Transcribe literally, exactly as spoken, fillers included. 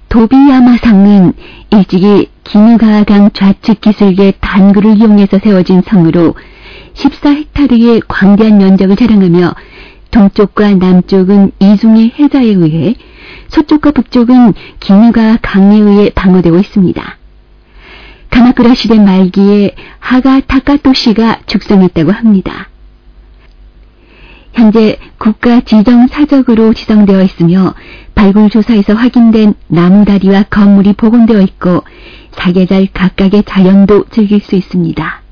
도비야마성은 일찍이 기누가와강 좌측 기슭의 단구를 이용해서 세워진 성으로 십사 헥타르의 광대한 면적을 자랑하며 동쪽과 남쪽은 이중의 해자에 의해 서쪽과 북쪽은 기누가와 강에 의해 방어되고 있습니다. 가마쿠라 시대 말기에 하가 타카토시가 축성했다고 합니다. 현재 국가지정사적으로 지정되어 있으며 발굴조사에서 확인된 나무다리와 건물이 복원되어 있고 사계절 각각의 자연도 즐길 수 있습니다.